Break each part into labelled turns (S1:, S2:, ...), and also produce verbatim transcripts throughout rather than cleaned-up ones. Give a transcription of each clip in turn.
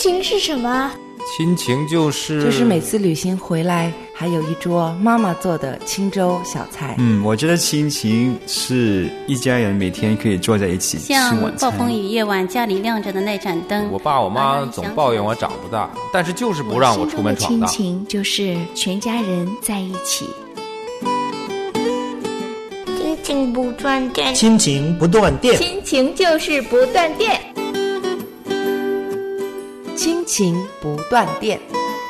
S1: 情是什么？
S2: 亲情就是
S3: 就是每次旅行回来还有一桌妈妈做的清粥小菜。
S4: 嗯，我觉得亲情是一家人每天可以坐在一起吃晚餐。
S5: 像暴风雨夜晚家里亮着的那盏灯，
S2: 我爸我妈总抱怨我长不大，但是就是不让我出门闯荡。
S1: 亲情就是全家人在一起。亲情不断电，
S6: 亲情不断电，
S7: 亲情就是不断电，
S3: 亲情不断电。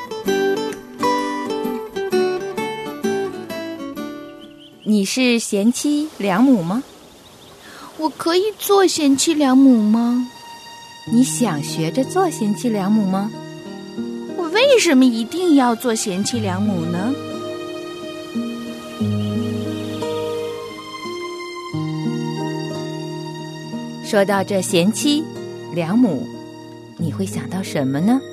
S8: 你是贤妻良母吗？
S1: 我可以做贤妻良母吗？
S8: 你想学着做贤妻良母吗？
S1: 我为什么一定要做贤妻良母呢？
S8: 说到这贤妻良母，你会想到什么呢？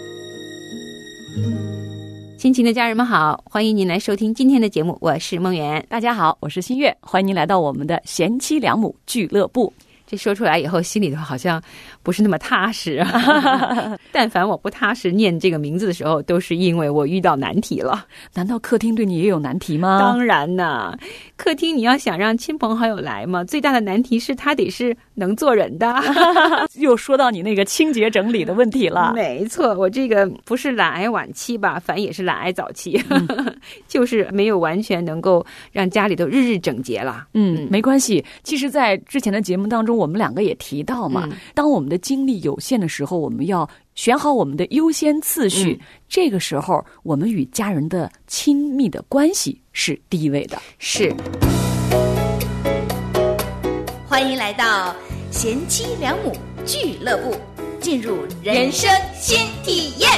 S7: 亲情的家人们好，欢迎您来收听今天的节目，我是梦圆。
S9: 大家好，我是新月，欢迎您来到我们的贤妻良母俱乐部。
S7: 这说出来以后心里头好像不是那么踏实但凡我不踏实念这个名字的时候，都是因为我遇到难题了。
S9: 难道客厅对你也有难题吗？
S7: 当然呢，客厅你要想让亲朋好友来嘛，最大的难题是他得是能做人的
S9: 又说到你那个清洁整理的问题了。
S7: 没错，我这个不是懒癌晚期吧，反也是懒癌早期、嗯、就是没有完全能够让家里头日日整洁了。
S9: 嗯，没关系，其实在之前的节目当中我们两个也提到嘛、嗯、当我们的精力有限的时候，我们要选好我们的优先次序、嗯、这个时候我们与家人的亲密的关系是第一位的。
S7: 是，
S10: 欢迎来到贤妻良母俱乐部，进入人生新体验。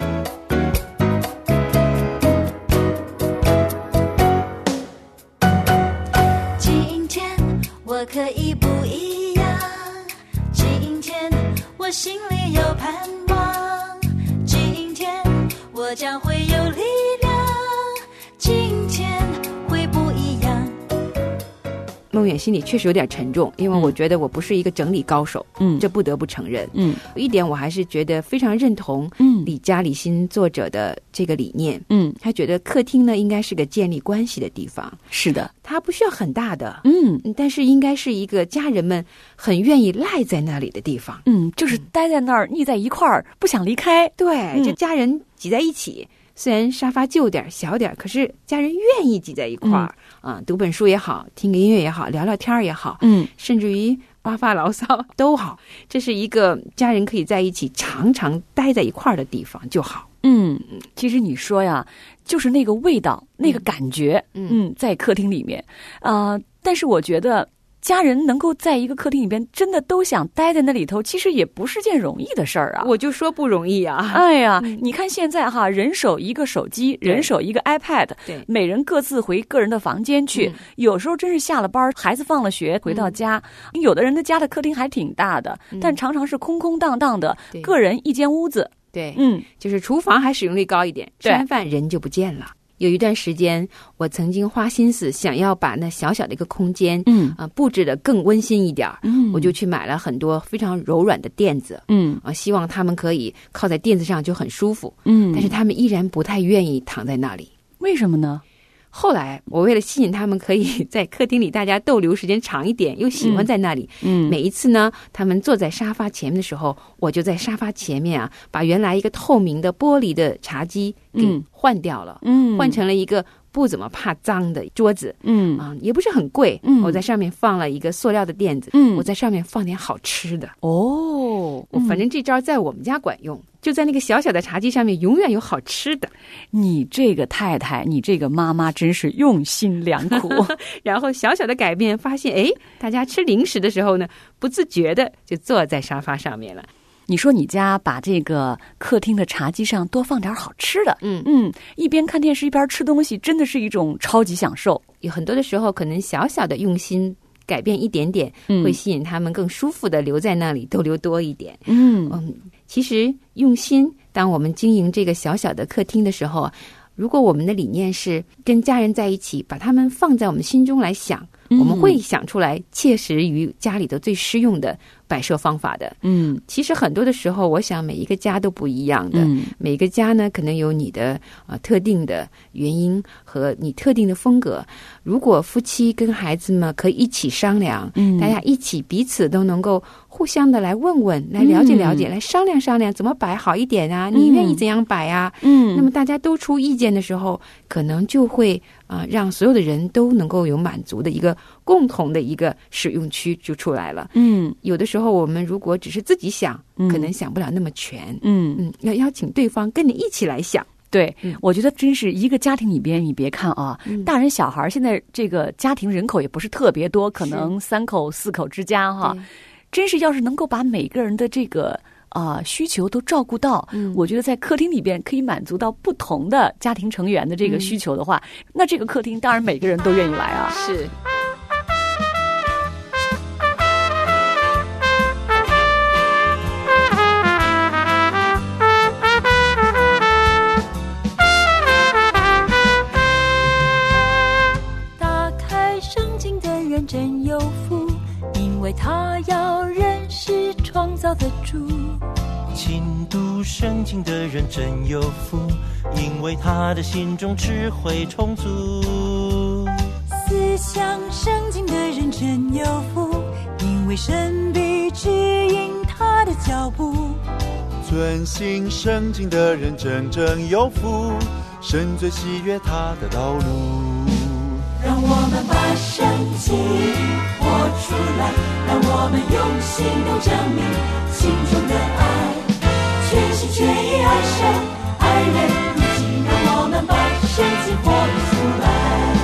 S11: 今天我可以不一样，今天我心里有盼望，今天我将会有力量，今天会不一样。
S7: 梦远心里确实有点沉重，因为我觉得我不是一个整理高手，嗯，这不得不承认。嗯，一点我还是觉得非常认同李嘉李欣作者的这个理念。嗯，他觉得客厅呢应该是个建立关系的地方。
S9: 是的，
S7: 它不需要很大的，嗯，但是应该是一个家人们很愿意赖在那里的地方。
S9: 嗯，就是待在那儿腻在一块儿，不想离开。
S7: 对，嗯、就家人挤在一起。虽然沙发旧点小点，可是家人愿意挤在一块儿、嗯、啊，读本书也好，听个音乐也好，聊聊天也好，嗯，甚至于发发牢骚都好，这是一个家人可以在一起常常待在一块儿的地方就好。
S9: 嗯，其实你说呀，就是那个味道，那个感觉，嗯，嗯在客厅里面啊、呃，但是我觉得。家人能够在一个客厅里边真的都想待在那里头，其实也不是件容易的事儿啊。
S7: 我就说不容易啊。
S9: 哎呀、嗯、你看现在哈，人手一个手机，人手一个 iPad， 对，每人各自回个人的房间去、嗯、有时候真是下了班孩子放了学回到家、嗯、有的人的家的客厅还挺大的、嗯、但常常是空空荡荡的，个人一间屋子。
S7: 对，嗯，就是厨房还使用率高一点，吃完饭人就不见了。有一段时间我曾经花心思想要把那小小的一个空间嗯啊、呃、布置得更温馨一点，嗯，我就去买了很多非常柔软的垫子，嗯啊，希望他们可以靠在垫子上就很舒服，嗯，但是他们依然不太愿意躺在那里。
S9: 为什么呢？
S7: 后来我为了吸引他们可以在客厅里大家逗留时间长一点，又喜欢在那里，嗯，每一次呢他们坐在沙发前面的时候，我就在沙发前面啊把原来一个透明的玻璃的茶几给换掉了，嗯，换成了一个不怎么怕脏的桌子，嗯啊，也不是很贵，嗯，我在上面放了一个塑料的垫子，嗯，我在上面放点好吃的。哦，我反正这招在我们家管用，就在那个小小的茶几上面永远有好吃的。
S9: 你这个太太，你这个妈妈真是用心良苦。
S7: 然后小小的改变发现，哎，大家吃零食的时候呢，不自觉的就坐在沙发上面了。
S9: 你说你家把这个客厅的茶几上多放点好吃的，嗯嗯，一边看电视一边吃东西，真的是一种超级享受。
S7: 有很多的时候，可能小小的用心改变一点点，会吸引他们更舒服的留在那里，逗留多一点。嗯嗯，其实用心，当我们经营这个小小的客厅的时候，如果我们的理念是跟家人在一起，把他们放在我们心中来想，我们会想出来切实于家里的最实用的摆设方法的。
S9: 嗯，
S7: 其实很多的时候，我想每一个家都不一样的，
S9: 嗯、
S7: 每一个家呢，可能有你的呃特定的原因和你特定的风格。如果夫妻跟孩子们可以一起商量，
S9: 嗯，
S7: 大家一起彼此都能够互相的来问问，来了解了解，嗯、来商量商量怎么摆好一点啊？你愿意怎样摆啊？
S9: 嗯，
S7: 那么大家都出意见的时候，可能就会啊、呃、让所有的人都能够有满足的一个共同的一个使用区就出来了。
S9: 嗯，
S7: 有的时候我们如果只是自己想，
S9: 嗯、
S7: 可能想不了那么全。
S9: 嗯
S7: 嗯，要邀请对方跟你一起来想。
S9: 对，嗯、我觉得真是一个家庭里边，你别看啊，
S7: 嗯、
S9: 大人小孩现在这个家庭人口也不是特别多，可能三口四口之家哈，真是要是能够把每个人的这个啊、呃、需求都照顾到，
S7: 嗯，
S9: 我觉得在客厅里边可以满足到不同的家庭成员的这个需求的话，嗯、那这个客厅当然每个人都愿意来啊。
S7: 是。
S11: 真有福，因为他要认识创造的主。
S6: 勤读圣经的人真有福，因为他的心中智慧充足。
S11: 思想圣经的人真有福，因为神必指引他的脚步。
S12: 遵行圣经的人真正有福，神最喜悦他的道路。
S11: 让我们把圣经活出来，让我们用行动证明心中的爱，全心全意爱神爱人如己。让我们把圣经活出来。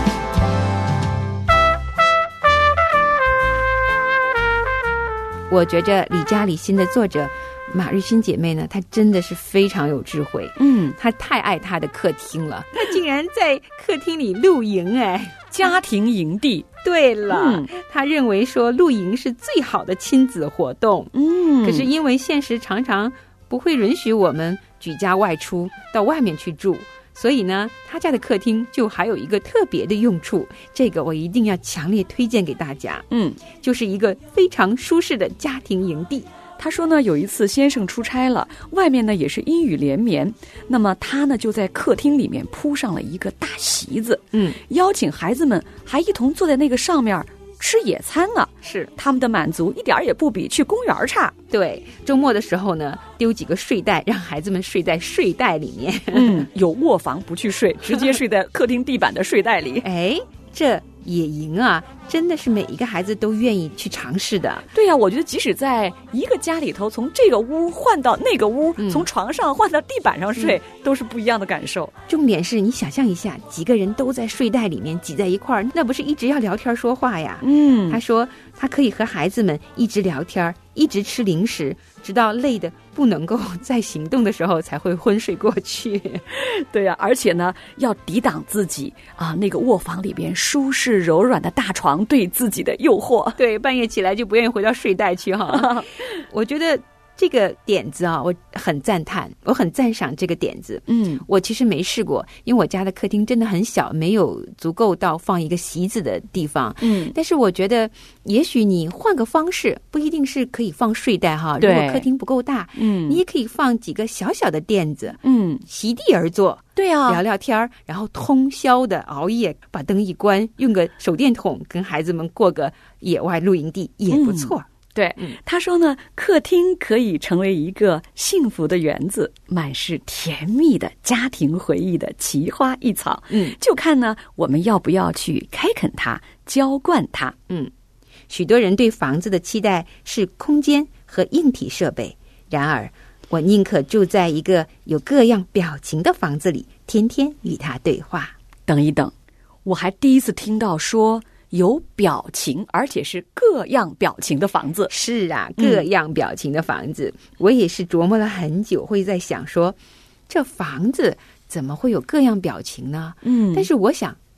S7: 我觉着李家李心的作者马瑞欣姐妹呢，她真的是非常有智慧。
S9: 嗯，
S7: 她太爱她的客厅了，她竟然在客厅里露营。哎，
S9: 家庭营地。
S7: 对了，
S9: 嗯、
S7: 她认为说露营是最好的亲子活动。
S9: 嗯，
S7: 可是因为现实常常不会允许我们举家外出到外面去住，所以呢，他家的客厅就还有一个特别的用处，这个我一定要强烈推荐给大家。
S9: 嗯，
S7: 就是一个非常舒适的家庭营地。
S9: 他说呢，有一次先生出差了，外面呢也是阴雨连绵，那么他呢就在客厅里面铺上了一个大席子，
S7: 嗯，
S9: 邀请孩子们还一同坐在那个上面吃野餐呢。
S7: 是，
S9: 他们的满足一点也不比去公园差。
S7: 对，周末的时候呢，丢几个睡袋，让孩子们睡在睡袋里面。
S9: 嗯，有卧房不去睡，直接睡在客厅地板的睡袋里。
S7: 哎，这野营啊，真的是每一个孩子都愿意去尝试的。
S9: 对呀、啊，我觉得即使在一个家里头，从这个屋换到那个屋，
S7: 嗯、
S9: 从床上换到地板上睡、嗯，都是不一样的感受。
S7: 重点是你想象一下，几个人都在睡袋里面挤在一块儿，那不是一直要聊天说话呀？
S9: 嗯，
S7: 他说他可以和孩子们一直聊天，一直吃零食，直到累得不能够再行动的时候才会昏睡过去。
S9: 对呀、啊，而且呢，要抵挡自己啊那个卧房里边舒适柔软的大床对自己的诱惑。
S7: 对，半夜起来就不愿意回到睡袋去哈。我觉得这个点子啊，我很赞叹，我很赞赏这个点子。
S9: 嗯，
S7: 我其实没试过，因为我家的客厅真的很小，没有足够到放一个席子的地方。
S9: 嗯，
S7: 但是我觉得，也许你换个方式，不一定是可以放睡袋哈。如果客厅不够大，
S9: 嗯，
S7: 你也可以放几个小小的垫子，
S9: 嗯，
S7: 席地而坐。
S9: 对啊，
S7: 聊聊天，然后通宵的熬夜，把灯一关，用个手电筒跟孩子们过个野外露营地也不错。
S9: 嗯对、嗯，他说呢，客厅可以成为一个幸福的园子，满是甜蜜的家庭回忆的奇花异草。
S7: 嗯，
S9: 就看呢，我们要不要去开垦它，浇灌它。
S7: 嗯，许多人对房子的期待是空间和硬体设备，然而我宁可住在一个有各样表情的房子里，天天与它对话。
S9: 等一等，我还第一次听到说有表情，而且是各样表情的房子。
S7: 是啊，各样表情的房子、嗯、我也是琢磨了很久，会在想说这房子怎么会有各样表情呢？
S9: 嗯，
S7: 但是我想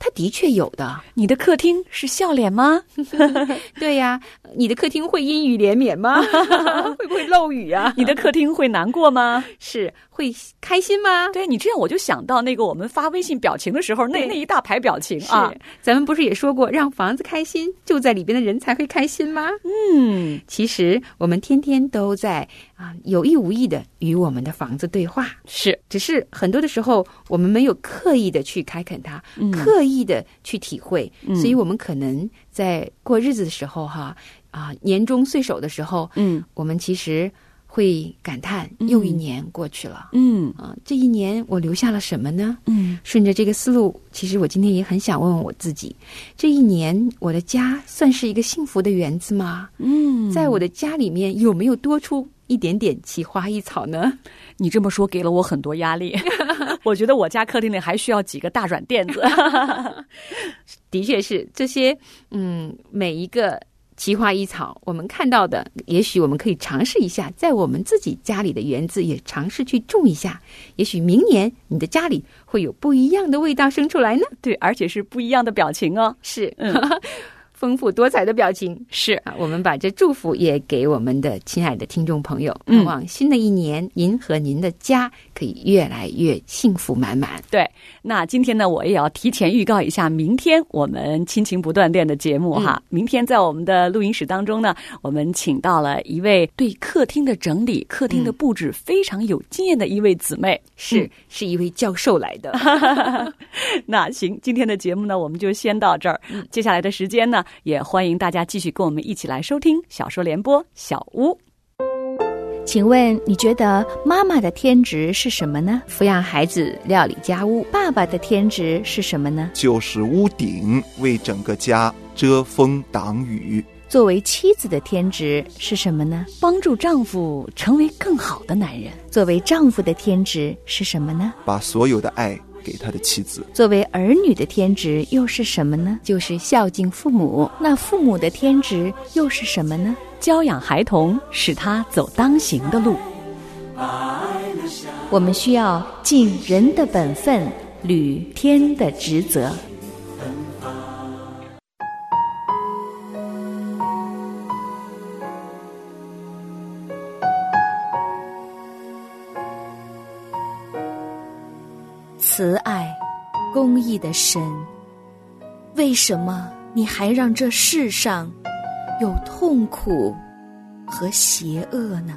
S7: 它的确有的。
S9: 你的客厅是笑脸吗？
S7: 对呀，你的客厅会阴雨连绵吗？会不会漏雨啊？
S9: 你的客厅会难过吗？
S7: 是会开心吗？
S9: 对，你这样我就想到那个我们发微信表情的时候，那那一大排表情啊。
S7: 咱们不是也说过，让房子开心，住在里边的人才会开心吗？
S9: 嗯，
S7: 其实我们天天都在啊有意无意的与我们的房子对话，
S9: 是，
S7: 只是很多的时候我们没有刻意的去开垦它，
S9: 嗯、
S7: 刻意的去体会、
S9: 嗯，
S7: 所以我们可能在过日子的时候哈啊年终岁首的时候，
S9: 嗯，
S7: 我们其实会感叹又一年过去了，
S9: 嗯
S7: 啊，这一年我留下了什么呢？
S9: 嗯，
S7: 顺着这个思路，其实我今天也很想问问我自己，这一年我的家算是一个幸福的园子吗？
S9: 嗯，
S7: 在我的家里面有没有多出一点点奇花异草呢？
S9: 你这么说给了我很多压力。我觉得我家客厅里还需要几个大软垫子。
S7: 的确是这些，嗯，每一个奇花异草我们看到的，也许我们可以尝试一下，在我们自己家里的园子也尝试去种一下，也许明年你的家里会有不一样的味道生出来呢。
S9: 对，而且是不一样的表情哦。
S7: 是，嗯丰富多彩的表情。
S9: 是
S7: 啊，我们把这祝福也给我们的亲爱的听众朋友，盼望新的一年您和您的家可以越来越幸福满满。
S9: 对，那今天呢，我也要提前预告一下明天我们亲情不断电的节目哈、嗯。明天在我们的录音室当中呢，我们请到了一位对客厅的整理、客厅的布置非常有经验的一位姊妹，
S7: 是、
S9: 嗯、
S7: 是一位教授来的。
S9: 那行，今天的节目呢，我们就先到这儿。嗯、接下来的时间呢，也欢迎大家继续跟我们一起来收听小说联播小屋。
S8: 请问你觉得妈妈的天职是什么呢？
S7: 抚养孩子，料理家务。
S8: 爸爸的天职是什么呢？
S13: 就是屋顶，为整个家遮风挡雨。
S8: 作为妻子的天职是什么呢？
S9: 帮助丈夫成为更好的男人。
S8: 作为丈夫的天职是什么呢？
S13: 把所有的爱给他的妻子。
S8: 作为儿女的天职又是什么呢？
S7: 就是孝敬父母。
S8: 那父母的天职又是什么呢？
S9: 教养孩童，使他走当行的路。
S8: 我们需要尽人的本分，履天的职责。慈爱、公义的神，为什么你还让这世上有痛苦和邪恶呢？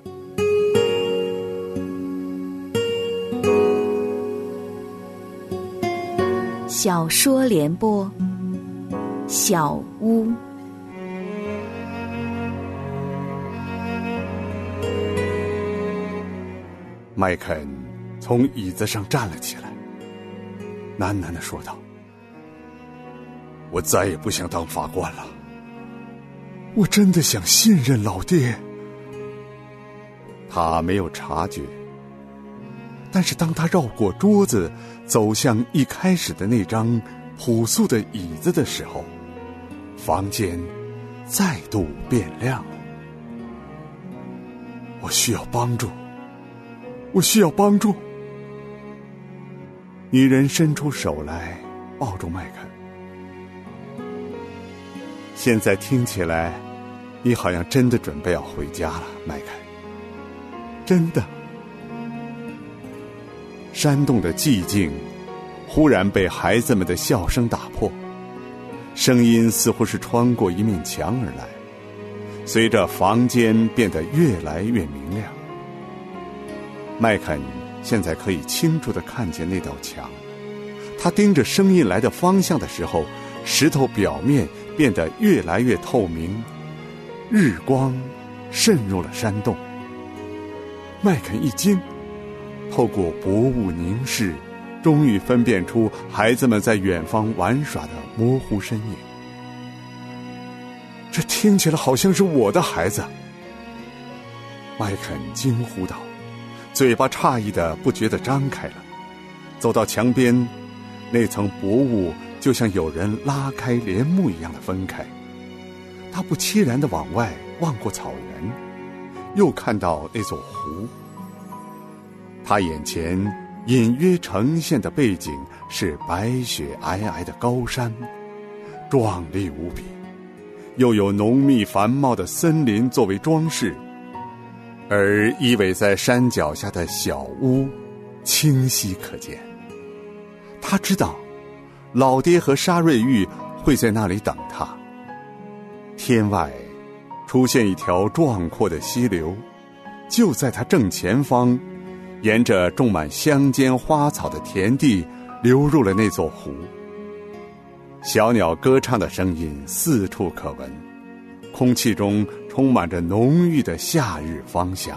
S8: 小说联播，小屋。
S14: 麦肯从椅子上站了起来，喃喃地说道：“我再也不想当法官了，我真的想信任老爹。”他没有察觉，但是当他绕过桌子走向一开始的那张朴素的椅子的时候，房间再度变亮了。我需要帮助，我需要帮助。女人伸出手来抱住麦肯。现在听起来你好像真的准备要回家了，麦肯。真的。山洞的寂静忽然被孩子们的笑声打破，声音似乎是穿过一面墙而来，随着房间变得越来越明亮。麦肯现在可以清楚地看见那道墙，他盯着声音来的方向的时候，石头表面变得越来越透明，日光渗入了山洞。麦肯一惊，透过薄雾凝视，终于分辨出孩子们在远方玩耍的模糊身影。这听起来好像是我的孩子，麦肯惊呼道，嘴巴诧异的不觉地张开了。走到墙边，那层薄雾就像有人拉开帘幕一样的分开。他不期然地往外望过草原，又看到那座湖。他眼前隐约呈现的背景是白雪皑皑的高山，壮丽无比，又有浓密繁茂的森林作为装饰，而依偎在山脚下的小屋清晰可见。他知道老爹和沙瑞玉会在那里等他。天外出现一条壮阔的溪流，就在他正前方，沿着种满乡间花草的田地流入了那座湖。小鸟歌唱的声音四处可闻，空气中充满着浓郁的夏日芳香。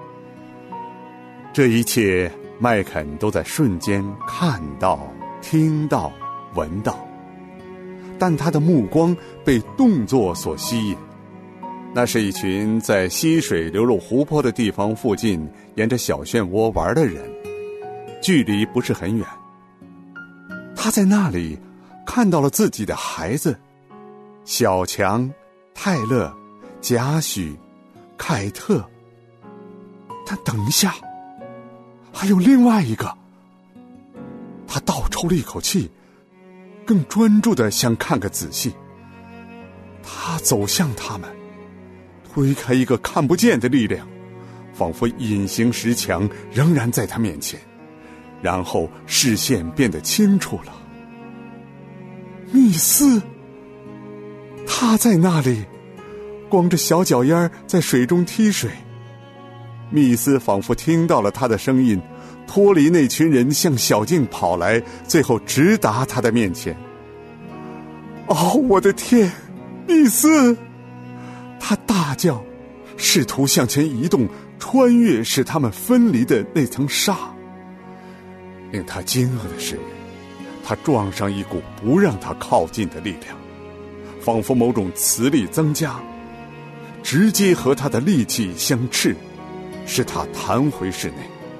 S14: 这一切麦肯都在瞬间看到、听到、闻到，但他的目光被动作所吸引。那是一群在溪水流入湖泊的地方附近沿着小漩涡玩的人，距离不是很远。他在那里看到了自己的孩子小强、泰勒、贾许、凯特。但等一下，还有另外一个。他倒抽了一口气，更专注地想看个仔细。他走向他们，推开一个看不见的力量，仿佛隐形石墙仍然在他面前，然后视线变得清楚了。密斯，他在那里，光着小脚丫在水中踢水。密斯仿佛听到了他的声音，脱离那群人向小径跑来，最后直达他的面前。哦，我的天，密斯！他大叫，试图向前移动，穿越使他们分离的那层纱。令他惊愕的是，他撞上一股不让他靠近的力量，仿佛某种磁力增加，直接和他的力气相斥，使他弹回室内。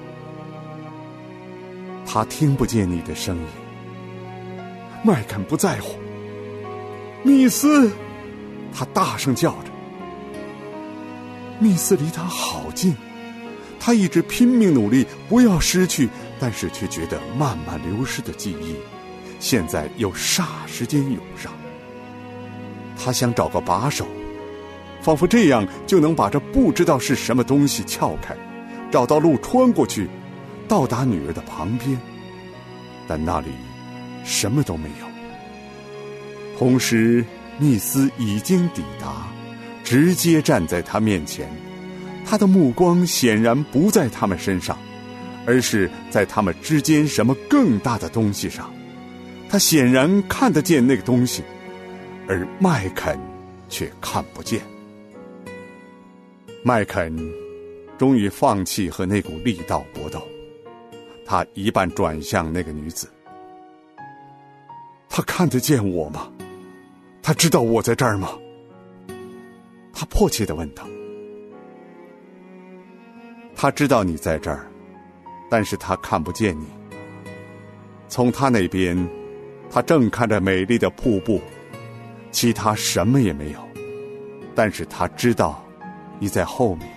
S14: 他听不见你的声音，麦肯不在乎。密斯，他大声叫着。密斯离他好近，他一直拼命努力不要失去，但是却觉得慢慢流失的记忆现在又霎时间涌上。他想找个把手，仿佛这样就能把这不知道是什么东西撬开，找到路穿过去，到达女儿的旁边。但那里什么都没有。同时密斯已经抵达，直接站在他面前。他的目光显然不在他们身上，而是在他们之间什么更大的东西上。他显然看得见那个东西，而麦肯却看不见。麦肯终于放弃和那股力道搏斗，他一半转向那个女子。他看得见我吗？他知道我在这儿吗？他迫切地问道。他知道你在这儿，但是他看不见你。从他那边，他正看着美丽的瀑布，其他什么也没有。但是他知道你在后面。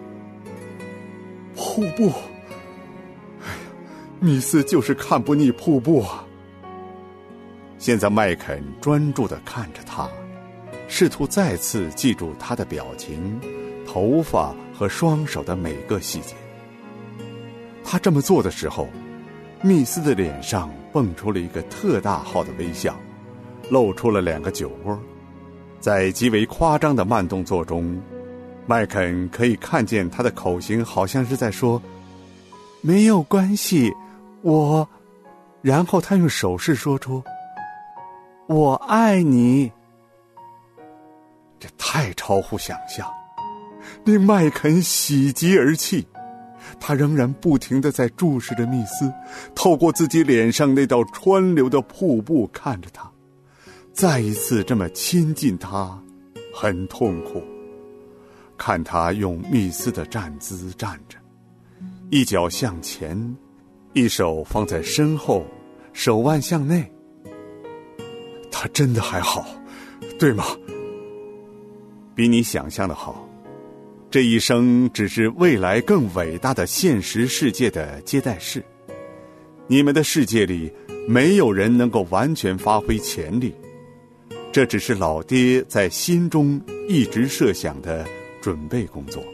S14: 瀑布，哎呀，密斯就是看不腻瀑布啊。现在麦肯专注地看着他，试图再次记住他的表情、头发和双手的每个细节。他这么做的时候，密斯的脸上蹦出了一个特大号的微笑，露出了两个酒窝。在极为夸张的慢动作中，麦肯可以看见他的口型好像是在说没有关系，我……然后他用手势说出我爱你。这太超乎想象，令麦肯喜极而泣。他仍然不停地在注视着密斯，透过自己脸上那道川流的瀑布看着他，再一次这么亲近他，很痛苦。看他用密斯的站姿站着，一脚向前，一手放在身后，手腕向内。他真的还好，对吗？比你想象的好。这一生只是未来更伟大的现实世界的接待室， 你们的世界里没有人能够完全发挥潜力，这只是老爹在心中一直设想的准备工作。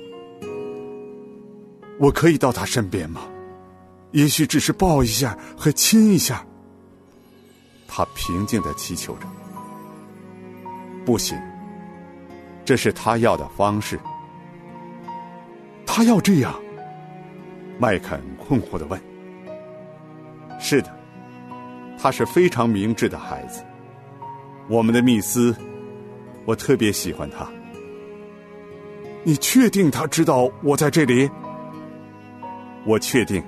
S14: 我可以到他身边吗？也许只是抱一下和亲一下。他平静地祈求着。不行，这是他要的方式。他要这样？麦肯困惑地问。是的，他是非常明智的孩子。我们的密斯，我特别喜欢他。你确定他知道我在这里？我确定。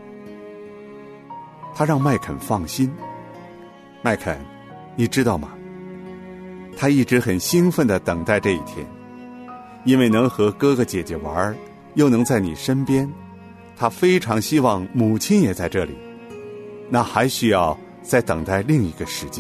S14: 他让麦肯放心。麦肯，你知道吗？他一直很兴奋地等待这一天，因为能和哥哥姐姐玩，又能在你身边，他非常希望母亲也在这里。那还需要再等待另一个时机。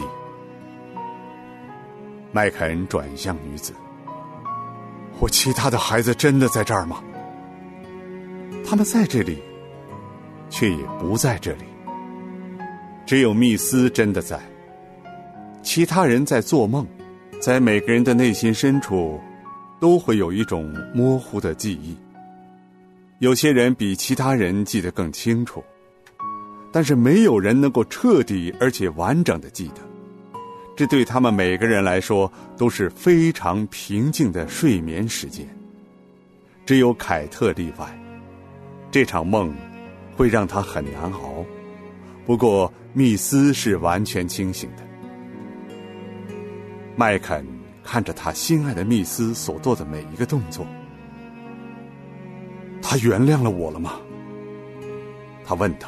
S14: 麦肯转向女子。我其他的孩子真的在这儿吗？他们在这里，却也不在这里。只有密斯真的在，其他人在做梦。在每个人的内心深处，都会有一种模糊的记忆。有些人比其他人记得更清楚，但是没有人能够彻底而且完整的记得。这对他们每个人来说都是非常平静的睡眠时间。只有凯特例外，这场梦会让他很难熬。不过密斯是完全清醒的。麦肯看着他心爱的密斯所做的每一个动作。他原谅了我了吗？他问道。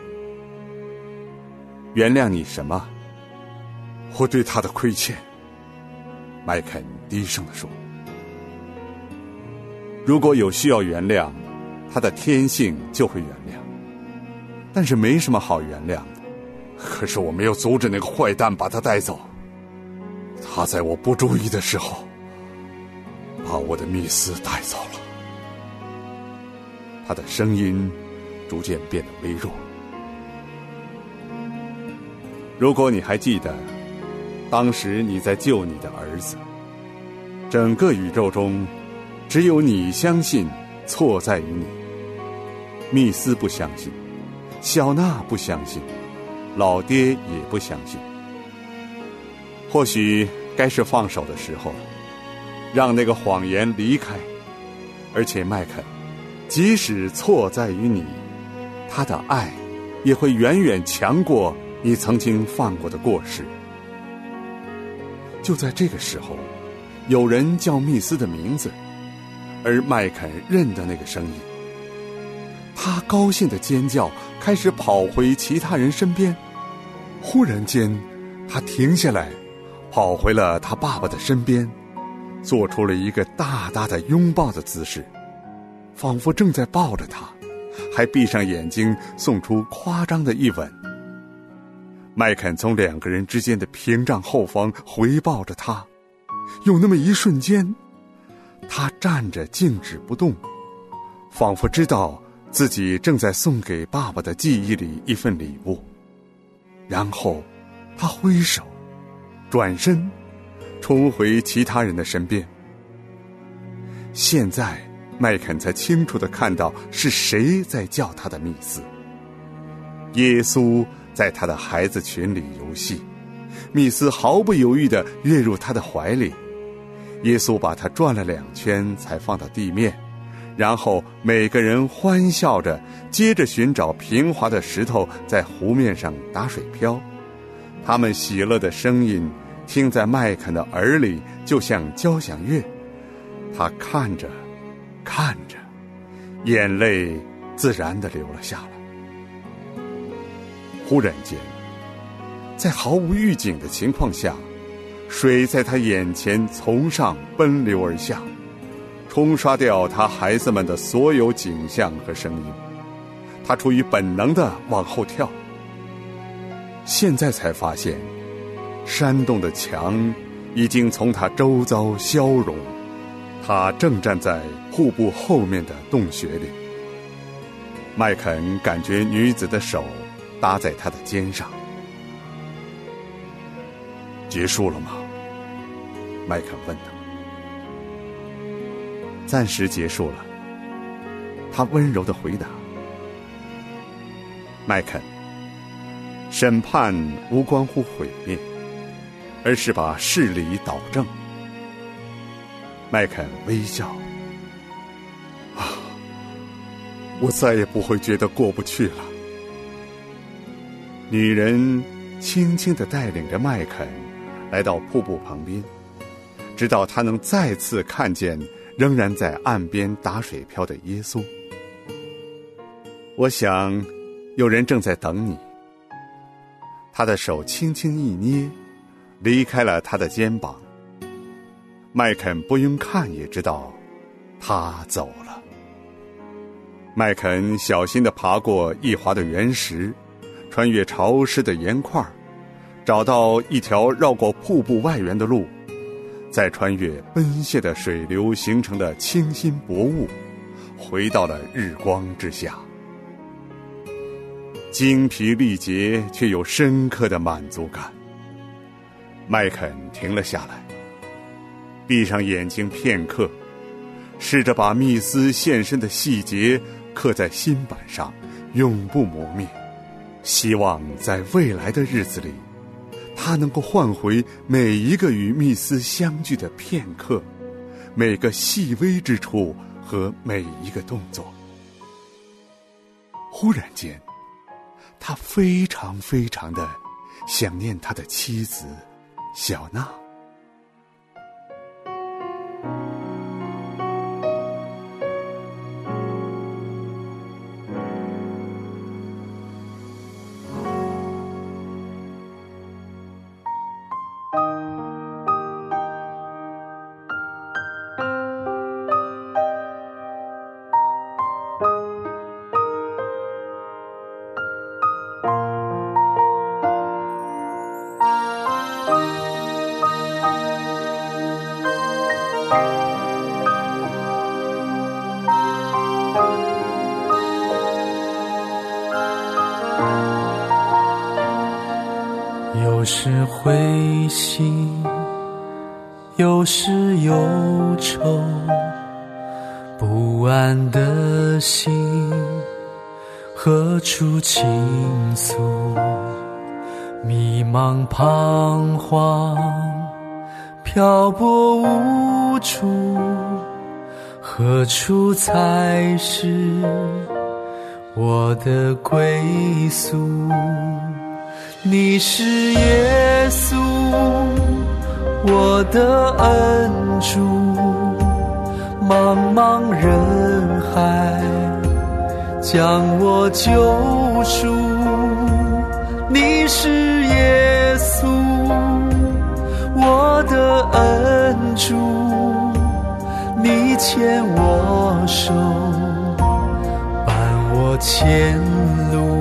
S14: 原谅你什么？我对他的亏欠。麦肯低声地说。如果有需要原谅，他的天性就会原谅，但是没什么好原谅的。可是我没有阻止那个坏蛋把他带走。他在我不注意的时候，把我的密斯带走了。他的声音逐渐变得微弱。如果你还记得，当时你在救你的儿子，整个宇宙中，只有你相信错在于你。密斯不相信，小娜不相信，老爹也不相信。或许该是放手的时候了，让那个谎言离开。而且麦肯，即使错在于你，他的爱也会远远强过你曾经犯过的过失。就在这个时候，有人叫密斯的名字，而麦肯认得那个声音。他高兴的尖叫，开始跑回其他人身边。忽然间，他停下来，跑回了他爸爸的身边，做出了一个大大的拥抱的姿势，仿佛正在抱着他，还闭上眼睛送出夸张的一吻。麦肯从两个人之间的屏障后方回抱着他，有那么一瞬间，他站着静止不动，仿佛知道自己正在送给爸爸的记忆里一份礼物。然后他挥手转身冲回其他人的身边。现在麦肯才清楚地看到是谁在叫他的密斯。耶稣在他的孩子群里游戏，密斯毫不犹豫地跃入他的怀里。耶稣把他转了两圈才放到地面，然后每个人欢笑着，接着寻找平滑的石头在湖面上打水漂。他们喜乐的声音听在麦肯的耳里，就像交响乐。他看着看着，眼泪自然地流了下来。忽然间，在毫无预警的情况下，水在他眼前从上奔流而下，冲刷掉他孩子们的所有景象和声音。他出于本能地往后跳。现在才发现，山洞的墙已经从他周遭消融，他正站在瀑布后面的洞穴里。麦肯感觉女子的手搭在他的肩上。结束了吗？麦肯问他。暂时结束了，他温柔地回答。麦肯，审判无关乎毁灭，而是把事理导正。麦肯微笑。啊，我再也不会觉得过不去了。女人轻轻地带领着麦肯来到瀑布旁边，直到他能再次看见仍然在岸边打水漂的耶稣。我想有人正在等你。他的手轻轻一捏，离开了他的肩膀。麦肯不用看也知道他走了。麦肯小心地爬过易滑的原石，穿越潮湿的岩块，找到一条绕过瀑布外缘的路，再穿越奔泻的水流形成的清新薄雾，回到了日光之下。精疲力竭却有深刻的满足感。麦肯停了下来，闭上眼睛片刻，试着把密斯现身的细节刻在心板上，永不磨灭。希望在未来的日子里，他能够换回每一个与密斯相聚的片刻，每个细微之处和每一个动作。忽然间，他非常非常的想念他的妻子小娜。
S15: 有时灰心，有时忧愁，不安的心何处倾诉？迷茫彷徨，漂泊无助，何处才是我的归宿？你是耶稣，我的恩主，茫茫人海将我救赎。你是耶稣，我的恩主，你牵我手，伴我前路。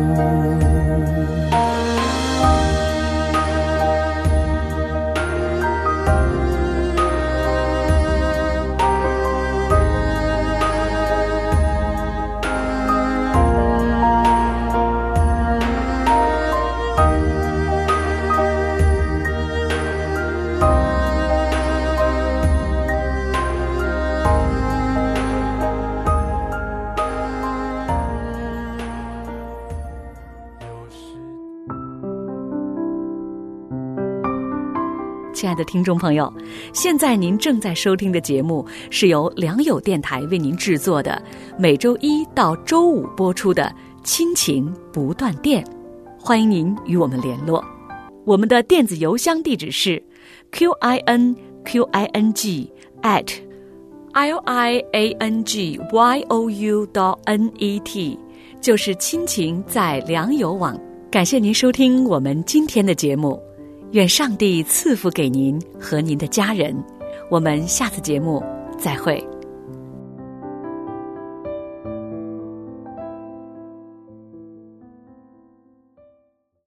S9: 亲爱的听众朋友，现在您正在收听的节目是由良友电台为您制作的，每周一到周五播出的亲情不断电。欢迎您与我们联络，我们的电子邮箱地址是 q i n q i n g at l i a n g y o u dot n e t， 就是亲情在良友网。感谢您收听我们今天的节目，愿上帝赐福给您和您的家人。我们下次节目再会。